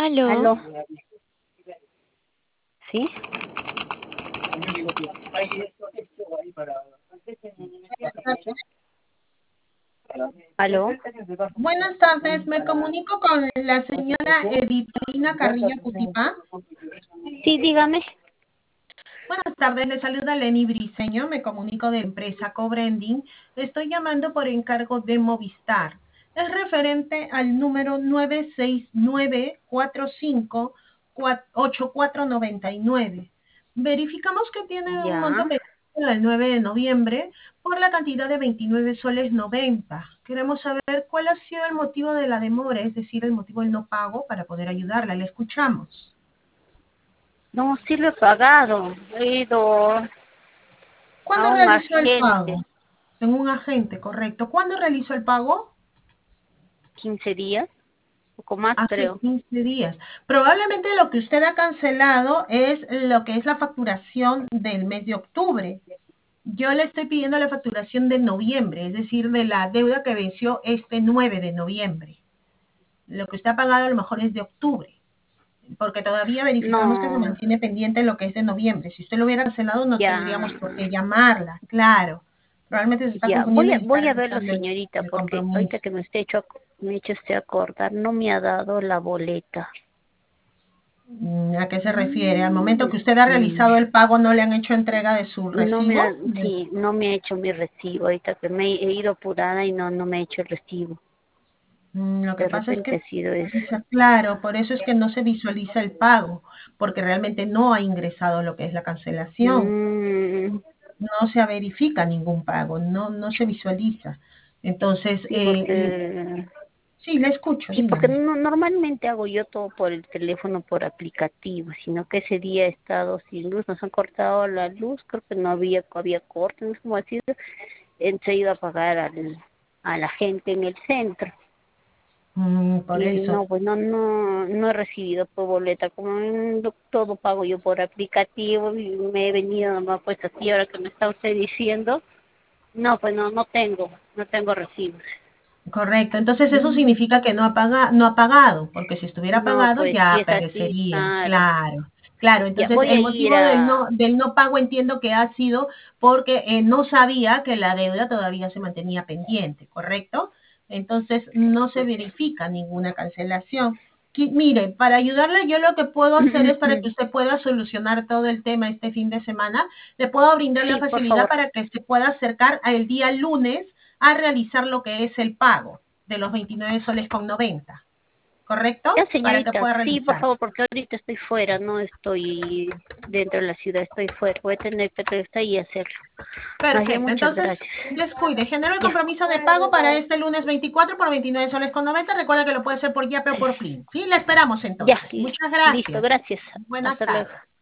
Aló, Aló, ¿sí? Aló. Buenas tardes, me comunico con la señora Editina Carrillo Cutipá. Sí, dígame. Buenas tardes, le saluda Lenny Briseño, me comunico de empresa Cobrending. Estoy llamando por encargo de Movistar. Es referente al número 969458499. Verificamos que tiene un monto Ya. pendiente del 9 de noviembre por la cantidad de 29 soles 90. Queremos saber cuál ha sido el motivo de la demora, es decir, el motivo del no pago para poder ayudarla. Le escuchamos. No, sí lo he pagado. He ido a ¿Cuándo un realizó el agente pago? En un agente, correcto. ¿Cuándo realizó el pago? 15 días, poco más Hace creo. 15 días. Probablemente lo que usted ha cancelado es lo que es la facturación del mes de octubre. Yo le estoy pidiendo la facturación de noviembre, es decir, de la deuda que venció este 9 de noviembre. Lo que usted ha pagado a lo mejor es de octubre, porque todavía verificamos que se No, mantiene pendiente lo que es de noviembre. Si usted lo hubiera cancelado, no ya, tendríamos por qué llamarla, claro. Probablemente se está ya. confundiendo y está Voy a verlo, realizando señorita, el porque compromiso. ahorita que me he hecho usted acordar, no me ha dado la boleta. ¿A qué se refiere? Al momento que usted ha Mm, realizado el pago, ¿no le han hecho entrega de su No me ha, recibo? sí, no me ha hecho mi recibo. Ahorita que me he ido apurada y no me ha hecho el recibo. Lo que De pasa es repente que, ha sido eso. claro, por eso es que no se visualiza el pago, porque realmente no ha ingresado lo que es la cancelación. Mm, No se verifica ningún pago, no se visualiza. Entonces, sí, porque sí, le escucho, sí, porque dígame. normalmente hago yo todo por el teléfono, por aplicativo, sino que ese día he estado sin luz, nos han cortado la luz, creo que no había corte, no sé cómo decirlo, he ido a pagar a la gente en el centro. Por Y eso. no, pues no he recibido por boleta, como todo pago yo por aplicativo y me he venido nomás pues así ahora que me está usted diciendo, no, pues no tengo recibos. Correcto, entonces eso significa que no ha pagado, porque si estuviera No, pagado pues si ya es así, aparecería, claro. claro, claro. Ya Entonces voy a el ir motivo a... del no pago entiendo que ha sido porque no sabía que la deuda todavía se mantenía pendiente, ¿correcto? Entonces no se verifica ninguna cancelación. Mire, para ayudarle yo lo que puedo hacer es para que usted pueda solucionar todo el tema este fin de semana, le puedo brindar la Sí, por facilidad favor. para que se pueda acercar al día lunes a realizar lo que es el pago de los 29 soles con 90, Ya, ¿correcto? Para que señorita, pueda sí, por realizar. favor, porque ahorita estoy fuera, no estoy dentro de la ciudad, estoy fuera. Voy a tener que regresar y hacerlo. Más bien, Perfecto, muchas entonces gracias. descuide, genero el Ya, compromiso de pago para este lunes 24 por 29 soles con 90. Recuerda que lo puede hacer por Yape o por Plin. Sí, le esperamos ya, entonces. Muchas listo, gracias. gracias. Buenas Hasta luego. tardes.